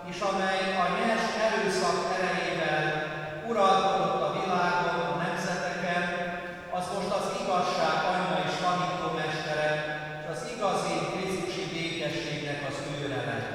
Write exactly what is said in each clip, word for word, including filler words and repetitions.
és amely a nyers erőszak erejével uralkodott a világon, a nemzeteken, az most az igazság anyja és tanítómestere, és az igazi krisztusi békességnek az őre lett.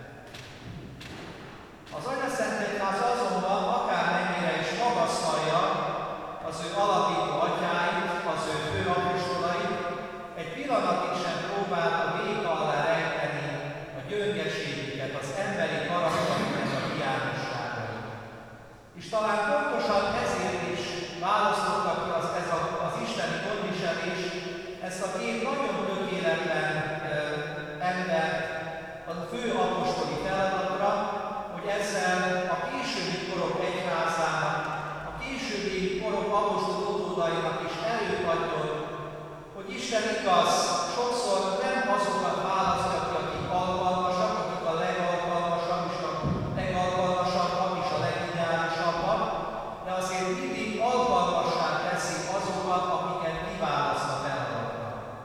Az Anyaszentegyház azonban akármennyire is magasztalja az ő alapító atyáit, az ő főapostolait, egy pillanatig sem próbálta véka alá rejteni a gyöngeségüket, az emberi karakternek a hiányosságait. És talán pontosan ezért is választottak ki az, ez a, az isteni gondviselés, ezt a két nagyon tökéletlen e, embert a fő apostoli feladatra, hogy ezzel a későbbi korok egyházának, a későbbi korok apostol utódainak is erőt adjon, hogy Isten igaz, sokszor nem azokat választja ki, akik alkalmasak, akik a legalkalmasabb és a legalkalmasabbak és a legideálisabbak, de azért mindig alkalmassá teszi azokat, akiket kiválaszt a feladatra.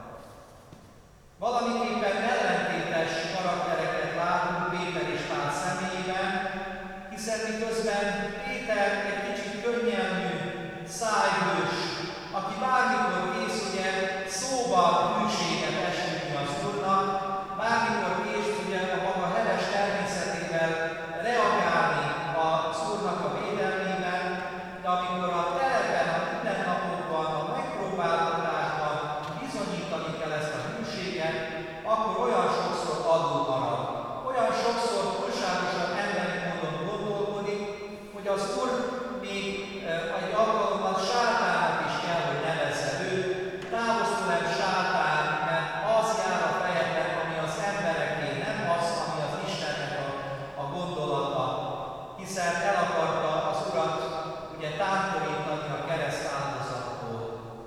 Valamiképpen ellentétes karaktereket látunk Péter és Pál személyében, hiszen miközben Péter egy kicsit könnyelmű, szájhős, aki bármikor kész ugye szóba hűséget esküdni az Úrnak, bármikor kész ugye a maga heves természetével reagálni az Úrnak a védelmében, de amikor a telepen, a mindennapokban, a megpróbáltatásban bizonyítani kell ezt a hűséget, akkor olyan sokszor alul marad. Olyan sokszor túlságosan emberi módon gondolkodik, hogy az Úr még egy alkalommal sátának is kell, hogy nevezze őt. Távozz tőlem, sátán, mert az jár a fejedben, ami az embereké, nem az, ami az Istennek a, a gondolata. Hiszen el akarta az Urat ugye tántorítani a kereszt áldozattól.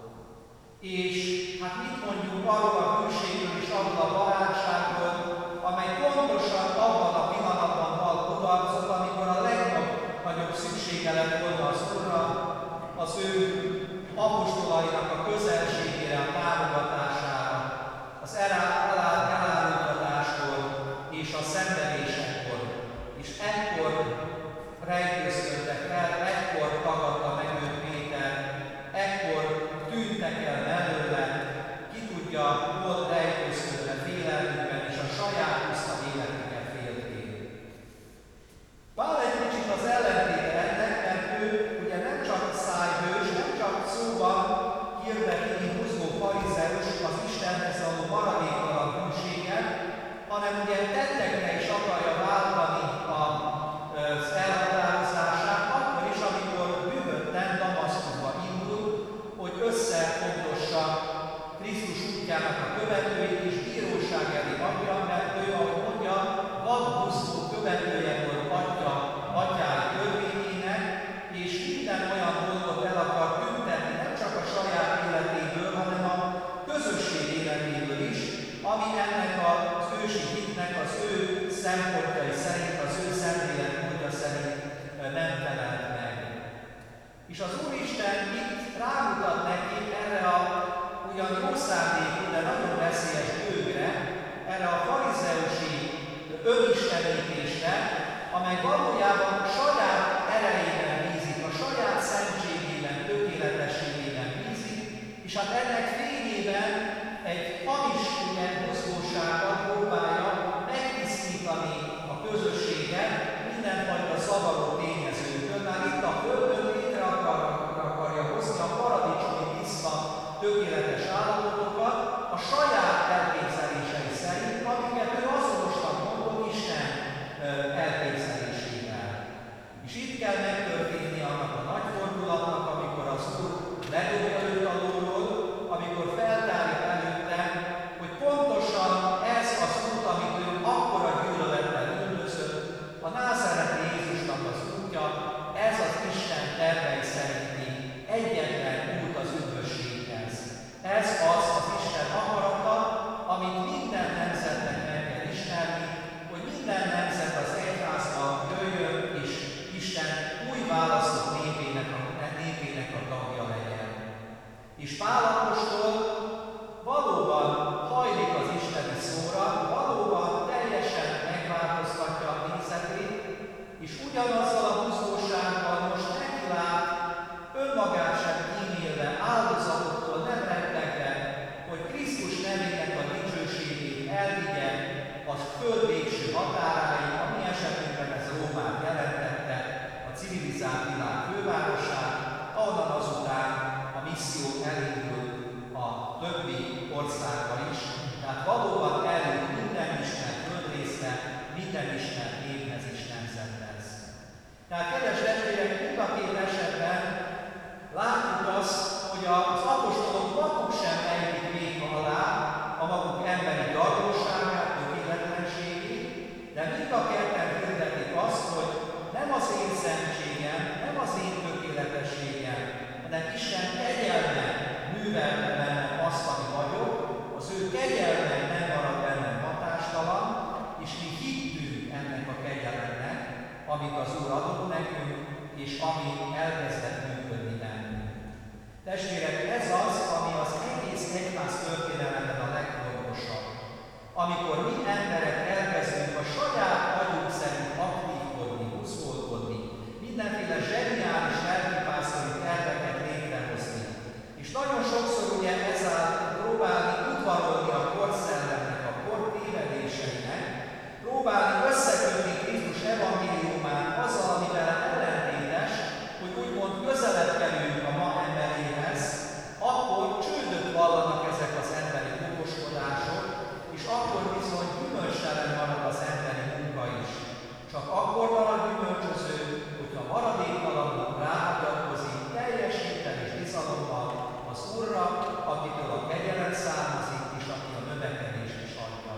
És hát mit mondjuk arról a hűségről és arról a barátságról, amely pontosan abban a pillanatban val kudarcot, amikor a legnagyobb szüksége lett volna az Úrra, az ő apostolainak a közelségére, a támogatására, az elárultatáskor és a szenvedésekor. És ekkor rejtőzködtek el, ekkor tagadta meg őt Péter, ekkor tűntek el mellőle, ki tudja, hol rejtőzködve félelmükben és a saját puszta életüket félték. Pál egy kicsit az ellentéte ennek, mert ő ugye nem csak szájhős, nem csak szóban hirdeti, mint húzgó farizeus az Istenhez való maradéktalan hűséget, hanem ugye tettekre is akarja váltani az elhatározását, akkor is, amikor bűvötten Damaszkuszba indul, hogy összefogdossa Krisztus útjának a követőit és bíróság elé adja, mert ő, ahogy mondja, vadbuszó követője volt atya, atyái törvényének, és minden olyan dolgot el akar tüntetni, nem csak a saját életéből, hanem a közösség életéből is, ami ennek az ősi hitnek az ő szempontjai szerint, az ő szemléletmódja szerint nem felelt meg. És az Úristen itt rámutat nekik erre a ugyan jó szándékú, de nagyon veszélyes bőgre, erre a farizeusi önistenítésre, amely valójában saját erejében bízik, a saját szentségében, tökéletességében bízik, és hát ennek fényében egy hamis mozgósággal próbálja megtisztítani a közösséget mindenfajta zavaró tényezőtől, már itt a Földön létre akar, akarja hozni a paradicsomi tiszta, tökéletes állapotokat a saját elképzelései szerint, amiket ő azonosan mondott Isten elképzelésével. És itt kell megtörténni annak a nagy fordulatnak, amikor az Úr ledobja őt a lóról, amikor feltárja előtte, hogy pontosan ez az út, amit ő akkora gyűlölettel üldözött, a názáreti Jézusnak az ugyanazzal a húzósággal most nekilát, önmagát sem kímélve, áldozatoktól nem rettegve, hogy Krisztus nevének a dicsőségét elvigye a föld végső határáig, a mi esetünkben ez Rómát jelentette, a civilizált világ fővárosát, ahonnan azután a misszió elindult a többi országgal is, tehát valóban eljut minden ismert földrészre, minden ismert néphez és nemzethez. Tehát, kedves testvérek, mind a két esetben látjuk azt, hogy az apostolok maguk sem ejtik véka alá a maguk emberi gyarlóságát, tökéletlenségét, de mind a ketten hirdetik azt, hogy nem az én szentségem, nem az én tökéletességem, hanem Isten kegyelme művelte bennem azt, ami vagyok, az ő kegyelme nem marad bennem hatástalan, és mi hittünk ennek a kegyelemnek, amit az Úr adott nekünk, és ami elkezdett működni bennünk. Testvérek, ez az, ami az egész egyház történelemben a legfontosabb. Amikor mi emberek elkezdünk a saját agyunk szerint aktívkodni, húzódni, mindenféle zseniális lelkipásztori terveket létrehozni. És nagyon sokszor ugye ezáltal próbálni udvarolni a korszellemnek, a kor tévedéseinek, próbálni összekötni Krisztus evangéliumát azzal, amivel ellentétes, hogy úgymond közelebb kerüljünk a ma emberéhez, akkor csődöt vallanak ezek az emberi okoskodások, és akkor bizony gyümölcstelen marad az emberi munka is. Csak akkor marad gyümölcsöző, hogyha maradéktalanul ráhagyatkozik teljes hittel és bizalommal az Úrra, akitől a kegyelem származik, és aki a növekedést is adja.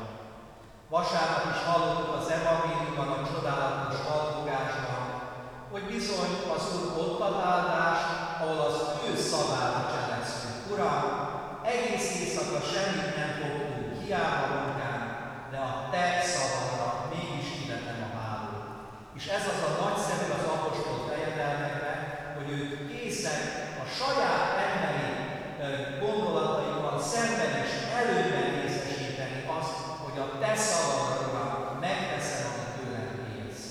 Vasárnap is hallottuk az evangéliumban a csodálatos hallgogásban, hogy bizony az Úr ott ad áldást, ahol az ő szavára cselekszünk. Uram, egész éjszaka semmit nem fogtunk, hiába munkánk, de a te szavadra mégis kivetem a hálót. És ez az a nagyszerű az apostol fejedelmekben, hogy ők készek a saját emberi gondolataikkal szemben és előben részesíteni azt, hogy a te szavadra, Uram, megteszem, amit tőlem kérsz.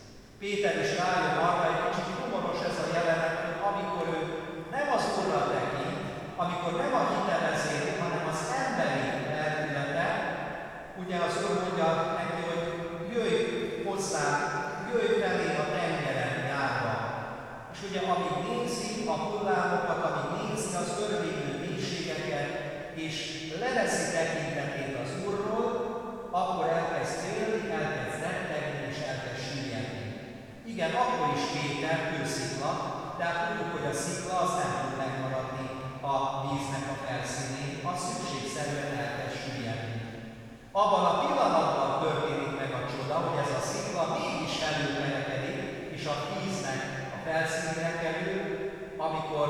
Péter is rájön arra, egy kicsit humoros ez a jelenet, hogy amikor ő nem az Úrra tekint, amikor nem a hite vezéri, hanem az emberi lelkülete, ugye az Úr mondja neki, hogy jöjj hozzá, jöjj felé a tengeren járva. És ugye amíg nézi a hullámokat, amíg nézi az örvényű mélységeket, és leveszi tekintetét az Úrról, akkor elkezd félni, elkezd rettegni és elkezd süllyedni. Igen, akkor is Péter kőszikla, de hát tudjuk, hogy a szikla az nem tud megmaradni a víznek a felszínén, az szükségszerűen elkezd süllyedni. Abban a pillanatban történik meg a csoda, hogy ez a szikla mégis előkerekedik, és a víznek a felszínre kerül, amikor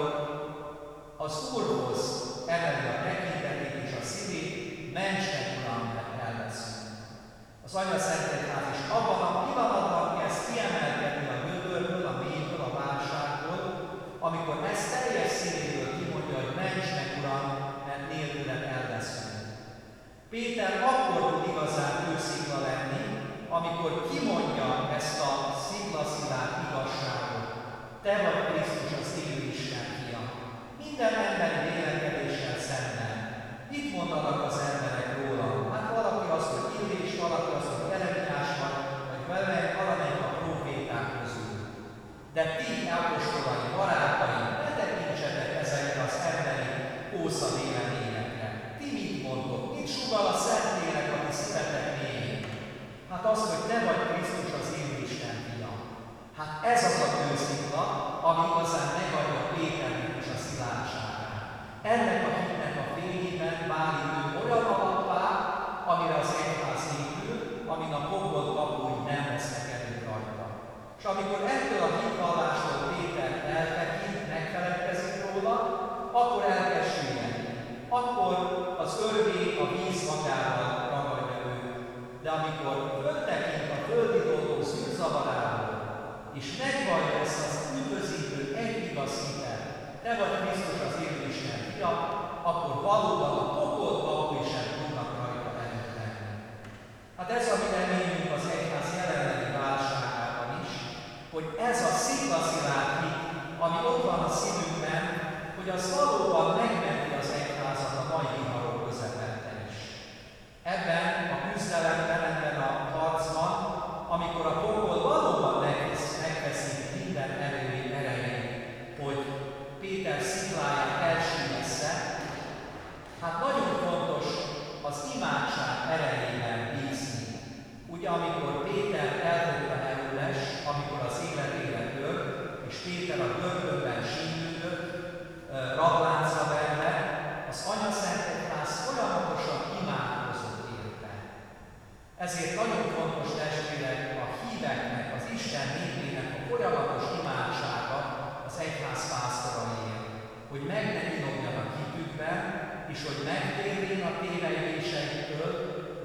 az Úrhoz emeli a tekintetét és a szívét, ments meg, Uram, mert elveszünk. Az Anya Szentegyház is abban a pillanatban kezd kiemelkedni a gödörből, a mélyből, a válságból, amikor ezt teljes szívéből kimondja, hogy ments meg, Uram, mert nélküled elveszünk. Péter akkor tud igazán őszigla lenni, amikor kimondja ezt a sziklaszilárd igazságot. Te vagy Krisztus, az élő Isten fia. Minden emberi vélekedéssel szemben. Mit mondanak az emberek róla? Hát valaki azt, hogy Illés, valaki azt, hogy Jeremiás van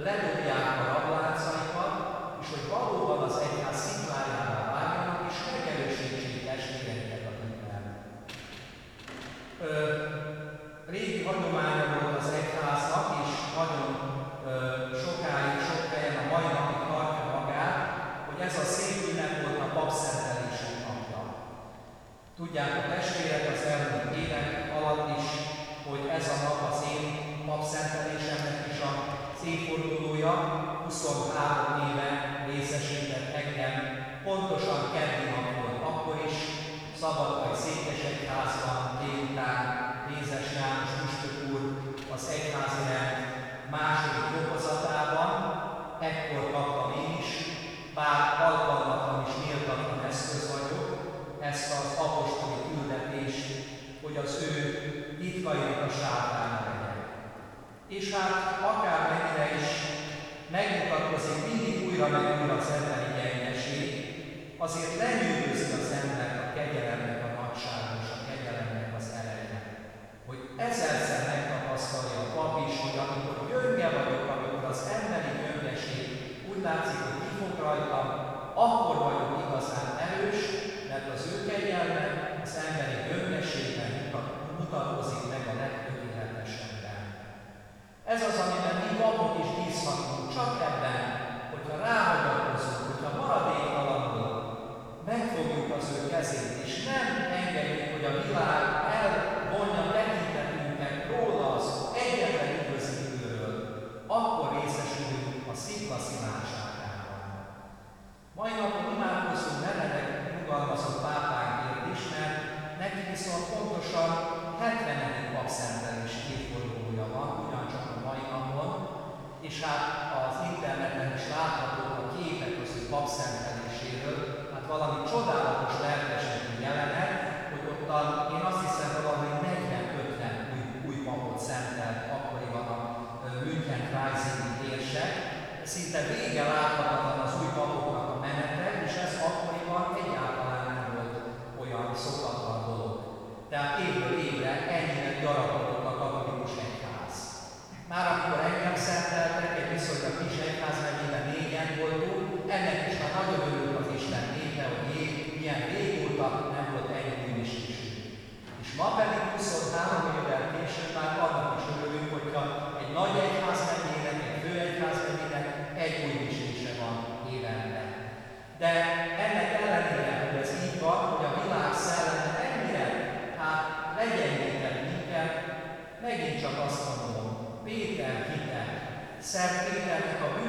ledobják a rabláncaikat, és hogy valóban az egyház sziklájává váljanak, és megerősítsék testvéreiket a hitben. Régi hagyománya volt az egyháznak, és nagyon ö, sokáig, sok helyen a mai napig tartja magát, hogy ez a szép ünnep volt a papszentelések napja. Tudják a testvérek az elmúlt évek alatt is, hogy ez a nap az én papszentelésemnek is az évfordulója, huszonhárom éve részesített engem, pontosan keddi nap volt akkor is, Szabadkai Székesegyházban délután Mézes János püspök úr az egyházi rend második fokozatában, ekkor kaptam én is, bár alkalmatlan és méltatlan eszköz vagyok, ezt az apostoli küldetést, hogy az ő titkainak a sátrána legyen. És hát akármennyire is megmutatkozik mindig újra meg újra az emberi gyengeség, azért lenyűgözi az ember a kegyelemnek a nagysága és a kegyelemnek az ereje. Hogy ezerszer megtapasztalja a pap is, hogy amikor gyönge vagyok, amikor az emberi gyöngeség úgy látszik, hogy kifog rajtam, akkor vagyok igazán erős, mert az ő kegyelme az emberi gyöngeségben mutatkozik meg a legtökéletesebben. Ez az, amiben mi papok is bízhatunk, csak ebben, hogyha ráhagyatkozunk, hogyha maradéktalanul megfogjuk az ő kezét, és nem engedjük, hogy a világ elvonja tekintetünket róla az egyetlen igazítőről, akkor részesülünk a szikla szilárságában. Mai napon imádkozunk meredek, nyugalmazott pápánkért is, mert neki viszont pontosan hetvenedik papszentelés évfordulója van, ugyancsak a mai napon, és hát az interneten is láthatók a képek az ő papszenteléséről, hát valami csodálatos lelkesedő jelenet, hogy ottan én azt hiszem valami negyven-ötven új, új papot szentelt akkoriban a München-Freising érsek, szinte vége láthatatlan az új papoknak a menete, és ez akkoriban egyáltalán nem volt olyan szokatlan dolog. Tehát évről évre ennyire gyarapodott a katolikus egyház. Már amikor engem szenteltek, egy viszonylag kis egyház megyében négyen voltunk, ennek is már nagyon örült az Isten népe, hogy jég, milyen régóta nem volt egy újmisésünk. És ma pedig huszonhárom évvel később már annak is örülünk, hogyha egy nagy egyház megyének, egy fő egyház megyének egy újmisése van évente. De ennek ellenére, hogy ez így van, hogy a világ szelleme ennyire hát legyengített minket, megint csak azt mondom, Péter hite, Szent Péternek a bűn